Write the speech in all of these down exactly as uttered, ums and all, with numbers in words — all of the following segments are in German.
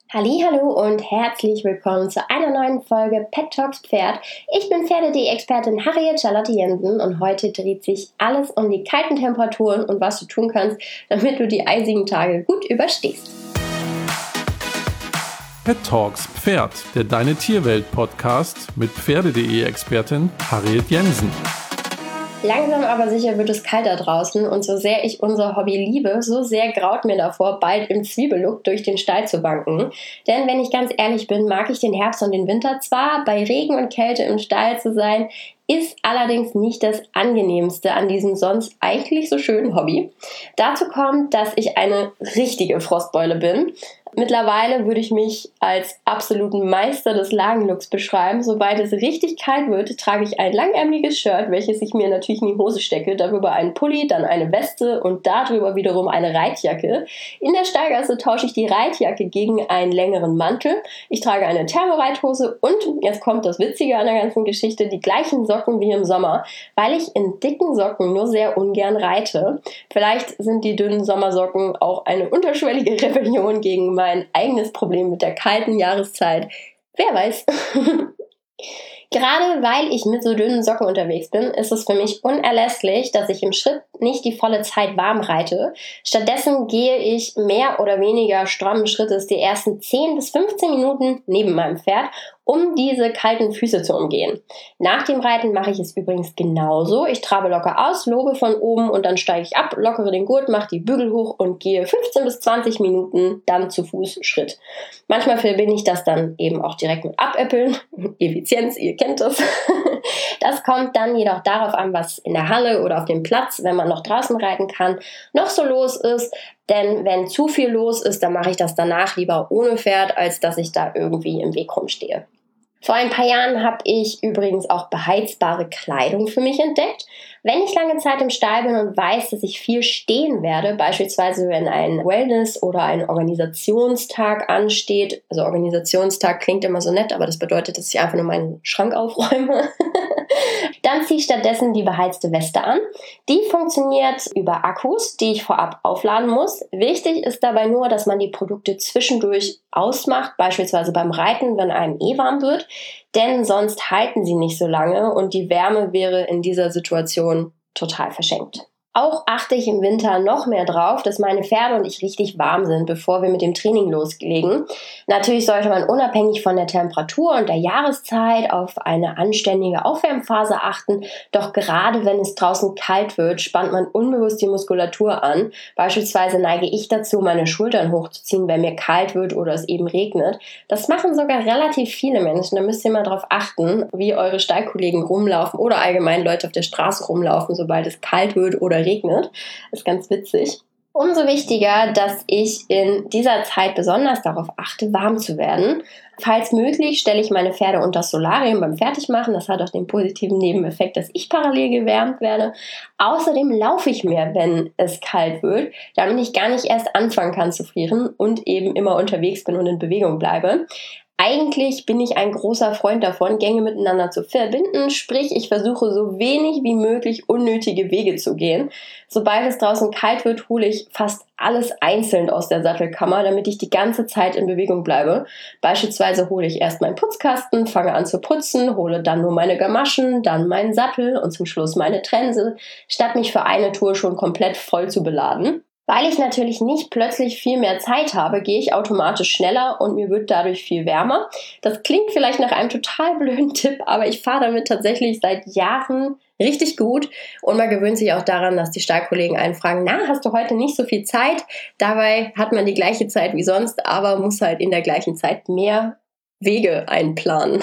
Hallihallo und herzlich willkommen zu einer neuen Folge Pet Talks Pferd. Ich bin Pferde.de-Expertin Harriet Charlotte Jensen und heute dreht sich alles um die kalten Temperaturen und was du tun kannst, damit du die eisigen Tage gut überstehst. Pet Talks Pferd, der Deine Tierwelt Podcast mit Pferde.de-Expertin Harriet Jensen. Langsam aber sicher wird es kalter draußen und so sehr ich unser Hobby liebe, so sehr graut mir davor, bald im Zwiebellook durch den Stall zu wanken. Denn wenn ich ganz ehrlich bin, mag ich den Herbst und den Winter zwar, bei Regen und Kälte im Stall zu sein, ist allerdings nicht das Angenehmste an diesem sonst eigentlich so schönen Hobby. Dazu kommt, dass ich eine richtige Frostbeule bin. Mittlerweile würde ich mich als absoluten Meister des Lagenlooks beschreiben. Sobald es richtig kalt wird, trage ich ein langärmeliges Shirt, welches ich mir natürlich in die Hose stecke, darüber einen Pulli, dann eine Weste und darüber wiederum eine Reitjacke. In der Stallgasse tausche ich die Reitjacke gegen einen längeren Mantel. Ich trage eine Thermoreithose und, jetzt kommt das Witzige an der ganzen Geschichte, die gleichen Socken wie im Sommer, weil ich in dicken Socken nur sehr ungern reite. Vielleicht sind die dünnen Sommersocken auch eine unterschwellige Rebellion gegen mein eigenes Problem mit der kalten Jahreszeit. Wer weiß. Gerade weil ich mit so dünnen Socken unterwegs bin, ist es für mich unerlässlich, dass ich im Schritt nicht die volle Zeit warm reite. Stattdessen gehe ich mehr oder weniger strammen Schrittes die ersten zehn bis fünfzehn Minuten neben meinem Pferd, um diese kalten Füße zu umgehen. Nach dem Reiten mache ich es übrigens genauso. Ich trabe locker aus, lobe von oben und dann steige ich ab, lockere den Gurt, mache die Bügel hoch und gehe fünfzehn bis zwanzig Minuten dann zu Fuß Schritt. Manchmal verbinde ich das dann eben auch direkt mit Abäppeln. Effizienz, ihr kennt es. Das kommt dann jedoch darauf an, was in der Halle oder auf dem Platz, wenn man noch draußen reiten kann, noch so los ist. Denn wenn zu viel los ist, dann mache ich das danach lieber ohne Pferd, als dass ich da irgendwie im Weg rumstehe. Vor ein paar Jahren habe ich übrigens auch beheizbare Kleidung für mich entdeckt. Wenn ich lange Zeit im Stall bin und weiß, dass ich viel stehen werde, beispielsweise wenn ein Wellness- oder ein Organisationstag ansteht, also Organisationstag klingt immer so nett, aber das bedeutet, dass ich einfach nur meinen Schrank aufräume, dann ziehe ich stattdessen die beheizte Weste an. Die funktioniert über Akkus, die ich vorab aufladen muss. Wichtig ist dabei nur, dass man die Produkte zwischendurch ausmacht, beispielsweise beim Reiten, wenn einem eh warm wird, denn sonst halten sie nicht so lange und die Wärme wäre in dieser Situation total verschenkt. Auch achte ich im Winter noch mehr drauf, dass meine Pferde und ich richtig warm sind, bevor wir mit dem Training loslegen. Natürlich sollte man unabhängig von der Temperatur und der Jahreszeit auf eine anständige Aufwärmphase achten. Doch gerade wenn es draußen kalt wird, spannt man unbewusst die Muskulatur an. Beispielsweise neige ich dazu, meine Schultern hochzuziehen, wenn mir kalt wird oder es eben regnet. Das machen sogar relativ viele Menschen. Da müsst ihr mal drauf achten, wie eure Stallkollegen rumlaufen oder allgemein Leute auf der Straße rumlaufen, sobald es kalt wird oder regnet. Das ist ganz witzig. Umso wichtiger, dass ich in dieser Zeit besonders darauf achte, warm zu werden. Falls möglich, stelle ich meine Pferde unter das Solarium beim Fertigmachen. Das hat auch den positiven Nebeneffekt, dass ich parallel gewärmt werde. Außerdem laufe ich mehr, wenn es kalt wird, damit ich gar nicht erst anfangen kann zu frieren und eben immer unterwegs bin und in Bewegung bleibe. Eigentlich bin ich ein großer Freund davon, Gänge miteinander zu verbinden, sprich ich versuche so wenig wie möglich unnötige Wege zu gehen. Sobald es draußen kalt wird, hole ich fast alles einzeln aus der Sattelkammer, damit ich die ganze Zeit in Bewegung bleibe. Beispielsweise hole ich erst meinen Putzkasten, fange an zu putzen, hole dann nur meine Gamaschen, dann meinen Sattel und zum Schluss meine Trense, statt mich für eine Tour schon komplett voll zu beladen. Weil ich natürlich nicht plötzlich viel mehr Zeit habe, gehe ich automatisch schneller und mir wird dadurch viel wärmer. Das klingt vielleicht nach einem total blöden Tipp, aber ich fahre damit tatsächlich seit Jahren richtig gut und man gewöhnt sich auch daran, dass die Stallkollegen einen fragen, na, hast du heute nicht so viel Zeit? Dabei hat man die gleiche Zeit wie sonst, aber muss halt in der gleichen Zeit mehr Wege einplanen.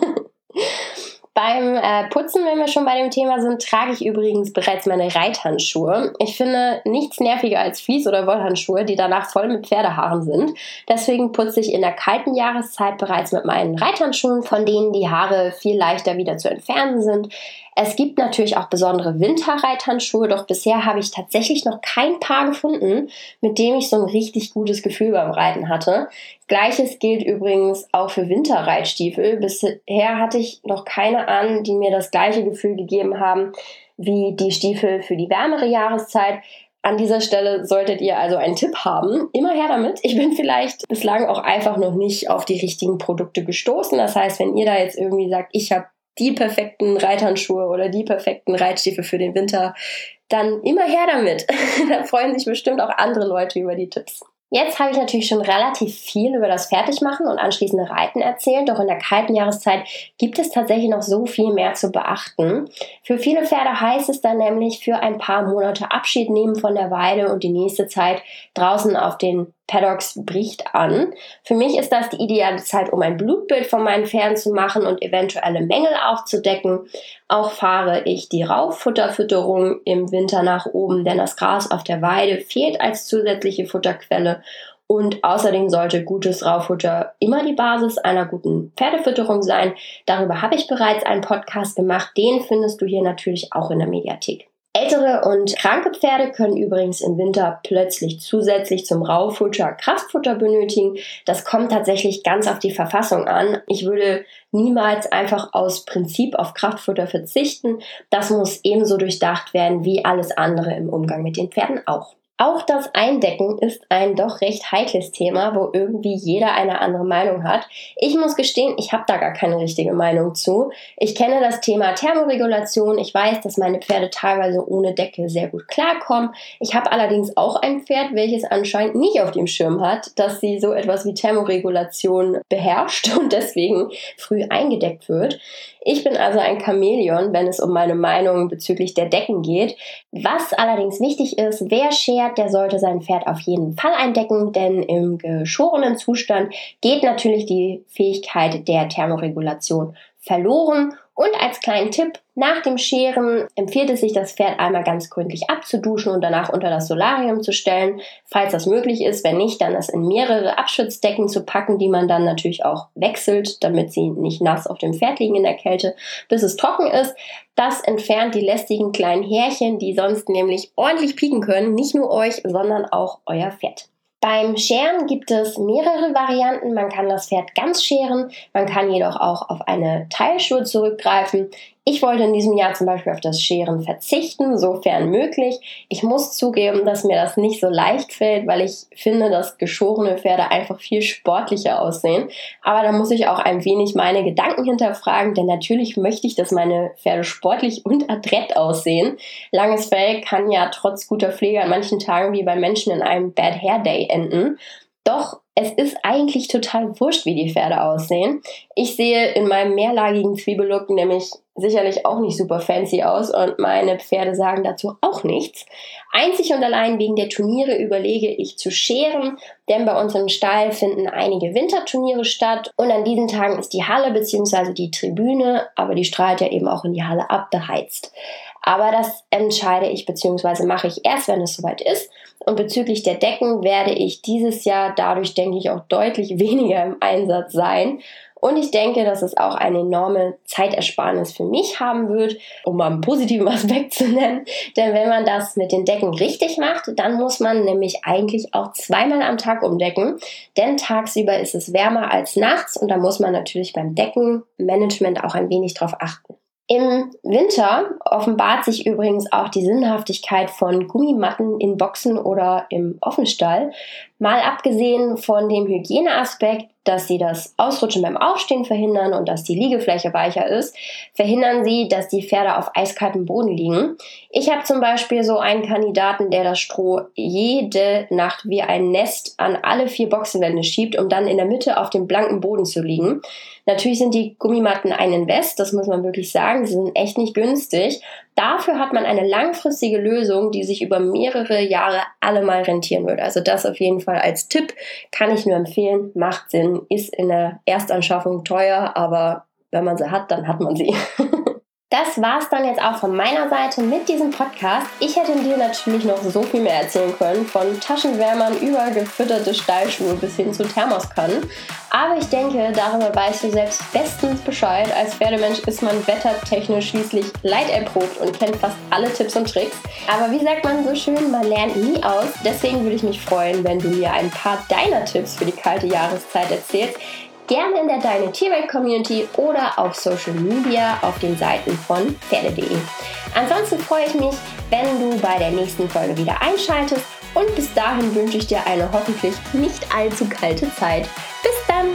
Beim äh, Putzen, wenn wir schon bei dem Thema sind, trage ich übrigens bereits meine Reithandschuhe. Ich finde nichts nerviger als Vlies- oder Wollhandschuhe, die danach voll mit Pferdehaaren sind. Deswegen putze ich in der kalten Jahreszeit bereits mit meinen Reithandschuhen, von denen die Haare viel leichter wieder zu entfernen sind. Es gibt natürlich auch besondere Winterreithandschuhe, doch bisher habe ich tatsächlich noch kein Paar gefunden, mit dem ich so ein richtig gutes Gefühl beim Reiten hatte. Gleiches gilt übrigens auch für Winterreitstiefel. Bisher hatte ich noch keine an, die mir das gleiche Gefühl gegeben haben wie die Stiefel für die wärmere Jahreszeit. An dieser Stelle solltet ihr also einen Tipp haben. Immer her damit. Ich bin vielleicht bislang auch einfach noch nicht auf die richtigen Produkte gestoßen. Das heißt, wenn ihr da jetzt irgendwie sagt, ich habe die perfekten Reithandschuhe oder die perfekten Reitstiefel für den Winter, dann immer her damit. Da freuen sich bestimmt auch andere Leute über die Tipps. Jetzt habe ich natürlich schon relativ viel über das Fertigmachen und anschließende Reiten erzählt, doch in der kalten Jahreszeit gibt es tatsächlich noch so viel mehr zu beachten. Für viele Pferde heißt es dann nämlich für ein paar Monate Abschied nehmen von der Weide und die nächste Zeit draußen auf den Paddocks bricht an. Für mich ist das die ideale Zeit, um ein Blutbild von meinen Pferden zu machen und eventuelle Mängel aufzudecken. Auch fahre ich die Rauffutterfütterung im Winter nach oben, denn das Gras auf der Weide fehlt als zusätzliche Futterquelle. Und außerdem sollte gutes Rauffutter immer die Basis einer guten Pferdefütterung sein. Darüber habe ich bereits einen Podcast gemacht. Den findest du hier natürlich auch in der Mediathek. Ältere und kranke Pferde können übrigens im Winter plötzlich zusätzlich zum Rauffutter Kraftfutter benötigen. Das kommt tatsächlich ganz auf die Verfassung an. Ich würde niemals einfach aus Prinzip auf Kraftfutter verzichten. Das muss ebenso durchdacht werden wie alles andere im Umgang mit den Pferden auch. Auch das Eindecken ist ein doch recht heikles Thema, wo irgendwie jeder eine andere Meinung hat. Ich muss gestehen, ich habe da gar keine richtige Meinung zu. Ich kenne das Thema Thermoregulation. Ich weiß, dass meine Pferde teilweise ohne Decke sehr gut klarkommen. Ich habe allerdings auch ein Pferd, welches anscheinend nicht auf dem Schirm hat, dass sie so etwas wie Thermoregulation beherrscht und deswegen früh eingedeckt wird. Ich bin also ein Chamäleon, wenn es um meine Meinung bezüglich der Decken geht. Was allerdings wichtig ist, wer schert, der sollte sein Pferd auf jeden Fall eindecken, denn im geschorenen Zustand geht natürlich die Fähigkeit der Thermoregulation verloren. Und als kleinen Tipp, nach dem Scheren empfiehlt es sich, das Pferd einmal ganz gründlich abzuduschen und danach unter das Solarium zu stellen, falls das möglich ist. Wenn nicht, dann es in mehrere Abschützdecken zu packen, die man dann natürlich auch wechselt, damit sie nicht nass auf dem Pferd liegen in der Kälte, bis es trocken ist. Das entfernt die lästigen kleinen Härchen, die sonst nämlich ordentlich pieken können, nicht nur euch, sondern auch euer Pferd. Beim Scheren gibt es mehrere Varianten. Man kann das Pferd ganz scheren, man kann jedoch auch auf eine Teilschur zurückgreifen. Ich wollte in diesem Jahr zum Beispiel auf das Scheren verzichten, sofern möglich. Ich muss zugeben, dass mir das nicht so leicht fällt, weil ich finde, dass geschorene Pferde einfach viel sportlicher aussehen. Aber da muss ich auch ein wenig meine Gedanken hinterfragen, denn natürlich möchte ich, dass meine Pferde sportlich und adrett aussehen. Langes Fell kann ja trotz guter Pflege an manchen Tagen wie bei Menschen in einem Bad Hair Day enden. Doch es ist eigentlich total wurscht, wie die Pferde aussehen. Ich sehe in meinem mehrlagigen Zwiebellook nämlich sicherlich auch nicht super fancy aus und meine Pferde sagen dazu auch nichts. Einzig und allein wegen der Turniere überlege ich zu scheren, denn bei uns im Stall finden einige Winterturniere statt und an diesen Tagen ist die Halle bzw. die Tribüne, aber die strahlt ja eben auch in die Halle ab, beheizt. Aber das entscheide ich bzw. mache ich erst, wenn es soweit ist. Und bezüglich der Decken werde ich dieses Jahr dadurch, denke ich, auch deutlich weniger im Einsatz sein. Und ich denke, dass es auch eine enorme Zeitersparnis für mich haben wird, um mal einen positiven Aspekt zu nennen. Denn wenn man das mit den Decken richtig macht, dann muss man nämlich eigentlich auch zweimal am Tag umdecken. Denn tagsüber ist es wärmer als nachts und da muss man natürlich beim Deckenmanagement auch ein wenig drauf achten. Im Winter offenbart sich übrigens auch die Sinnhaftigkeit von Gummimatten in Boxen oder im Offenstall. Mal abgesehen von dem Hygieneaspekt, dass sie das Ausrutschen beim Aufstehen verhindern und dass die Liegefläche weicher ist, verhindern sie, dass die Pferde auf eiskaltem Boden liegen. Ich habe zum Beispiel so einen Kandidaten, der das Stroh jede Nacht wie ein Nest an alle vier Boxenwände schiebt, um dann in der Mitte auf dem blanken Boden zu liegen. Natürlich sind die Gummimatten ein Invest, das muss man wirklich sagen, sie sind echt nicht günstig. Dafür hat man eine langfristige Lösung, die sich über mehrere Jahre allemal rentieren wird. Also das auf jeden Fall als Tipp, kann ich nur empfehlen, macht Sinn, ist in der Erstanschaffung teuer, aber wenn man sie hat, dann hat man sie. Das war's dann jetzt auch von meiner Seite mit diesem Podcast. Ich hätte dir natürlich noch so viel mehr erzählen können, von Taschenwärmern über gefütterte Stallschuhe bis hin zu Thermoskannen. Aber ich denke, darüber weißt du selbst bestens Bescheid. Als Pferdemensch ist man wettertechnisch schließlich leiderprobt und kennt fast alle Tipps und Tricks. Aber wie sagt man so schön, man lernt nie aus. Deswegen würde ich mich freuen, wenn du mir ein paar deiner Tipps für die kalte Jahreszeit erzählst. Gerne in der Deine Tierwelt Community oder auf Social Media auf den Seiten von Pferde punkt de. Ansonsten freue ich mich, wenn du bei der nächsten Folge wieder einschaltest und bis dahin wünsche ich dir eine hoffentlich nicht allzu kalte Zeit. Bis dann!